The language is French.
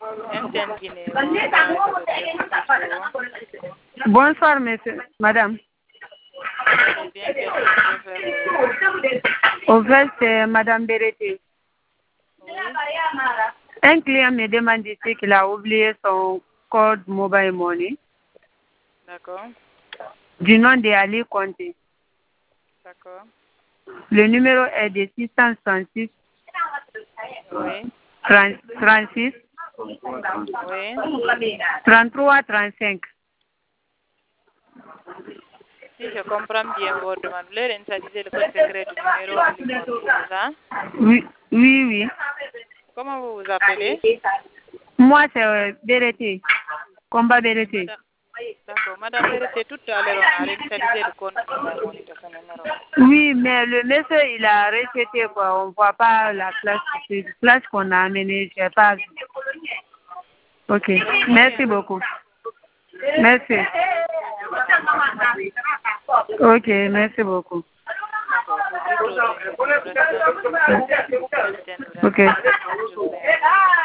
Bonsoir, monsieur, madame. Au fait, c'est madame Berete. Un client me demande ici qu'il a oublié son code mobile money. D'accord. Du nom de Ali Conté. D'accord. Le numéro est de 666 Oui. 36 Oui. 33 35. Si je comprends bien votre demande, vous voulez initialiser le code secret du numéro Ali Conté, c'est ça? Oui, oui, oui. Comment vous vous appelez? Moi, c'est Berete. Combat Berete. D'accord. Madame Berete, tout à l'heure, on a initialisé le compte mobile money de ce numéro. Oui, mais le monsieur, il a rejeté, quoi. On ne voit pas la classe qu'on a amenée. Je n'ai pas vu. Ok. Merci beaucoup. Merci. Ok, merci beaucoup. D'accord. Vous dites au Ok.